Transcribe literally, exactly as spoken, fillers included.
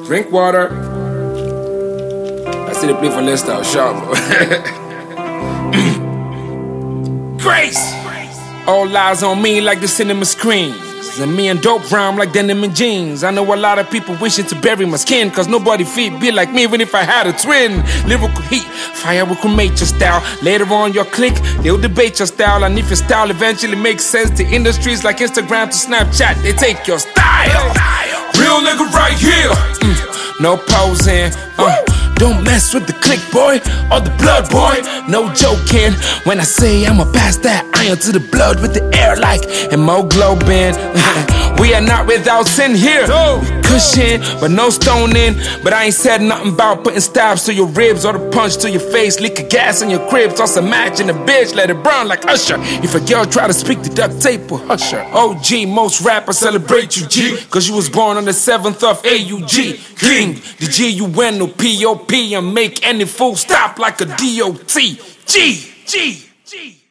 Drink water. I see the play for Leicester, sharp. Grace! All eyes on me like the cinema screens. And me and dope rhyme like denim and jeans. I know a lot of people wishing to bury my skin, cause nobody feed be like me even if I had a twin. Lyrical heat, fire will cremate your style. Later on your clique, they'll debate your style. And if your style eventually makes sense to industries like Instagram to Snapchat, they take your style. Real nigga right here. Mm, no posing. Uh, Don't mess with the click, boy, or the blood, boy. No joking when I say I'ma pass that iron to the blood with the air like hemoglobin. We are not without sin here. Cushion, but no stoning. But I ain't said nothing about putting stabs to your ribs or the punch to your face. Leak of gas in your crib, toss a match in the bitch, let it burn like Usher. If a girl try to speak, the duct tape will hush her. O G, most rappers celebrate you, G, cause you was born on the seventh of A U G. King, the G U N O P O P, and make any fool stop like a D O T. G, G, G.